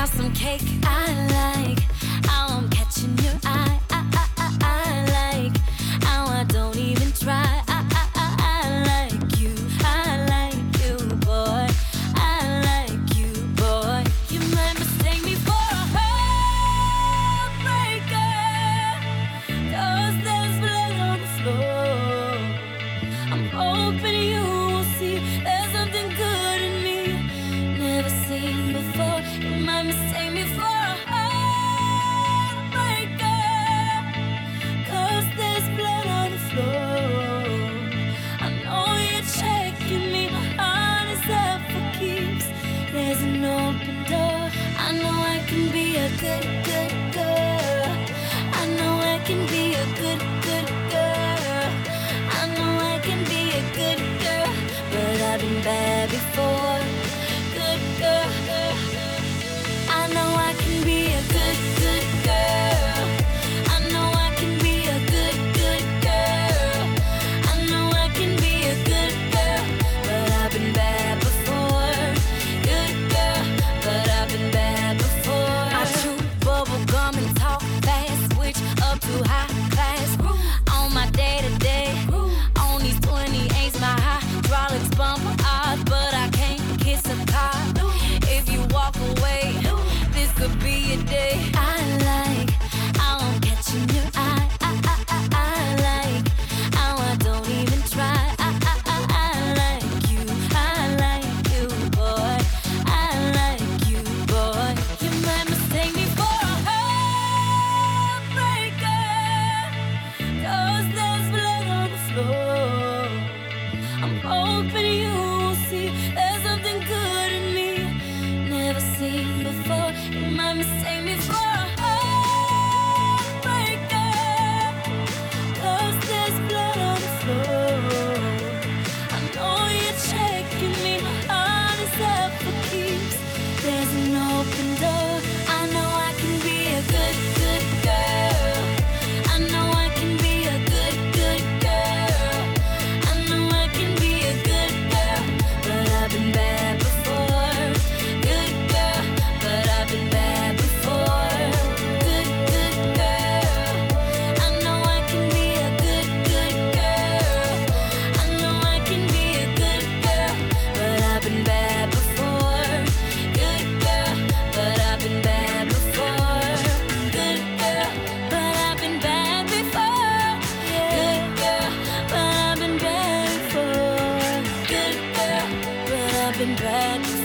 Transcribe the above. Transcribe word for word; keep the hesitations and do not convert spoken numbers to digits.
have some cake. I like how I'm catching your eye. I, I, I, I like how I don't even try. I, I, I, I like you. I like you, boy. I like you, boy. You might mistake me for a heartbreaker, 'cause there's blood on the floor. I'm hoping you will see there's something good in me never seen before. You might mistake me for a heartbreaker, 'cause there's blood on the floor. I know you're checking me, my heart is up for keeps. There's an open door. I know I can be a good, good girl. I know I can be a good, good girl. I know I can be a good girl, but I've been bad before. Good girl. I know I can be a good, good girl. I know I can be a good, good girl. I know I can be a good girl, but I've been bad before. Good girl, but I've been bad before. I chew bubble gum and talk fast, switch up to high class. On my day to day, on these twenty-eights, my hydraulics bump odds, but I can't kiss a car. If you walk away, this could be a day. I like how I'm catching your eye. I, I, I, I like how I don't even try. I, I, I, I like you. I like you, boy. I like you, boy. You might mistake me for a heartbreaker, 'cause there's blood on the floor. I'm hoping you will see there's something good in me never seen before. You might mistake me for a heartbreaker, 'cause there's blood on the floor. I know you're checking me, my heart is up for keeps. There's an open door. I know I can be a good, good girl. I know I can be a good, good girl. I know I can be a good girl, but I've been bad before. Good girl, but I've been bad before. Good, good girl. I know I can be a good, good girl. I know I can be a good girl, but I've been bad before. Good girl, but I've been bad before. Good girl, but I've been bad before. Good girl, but I've been bad before. Good girl, but I've been bad before.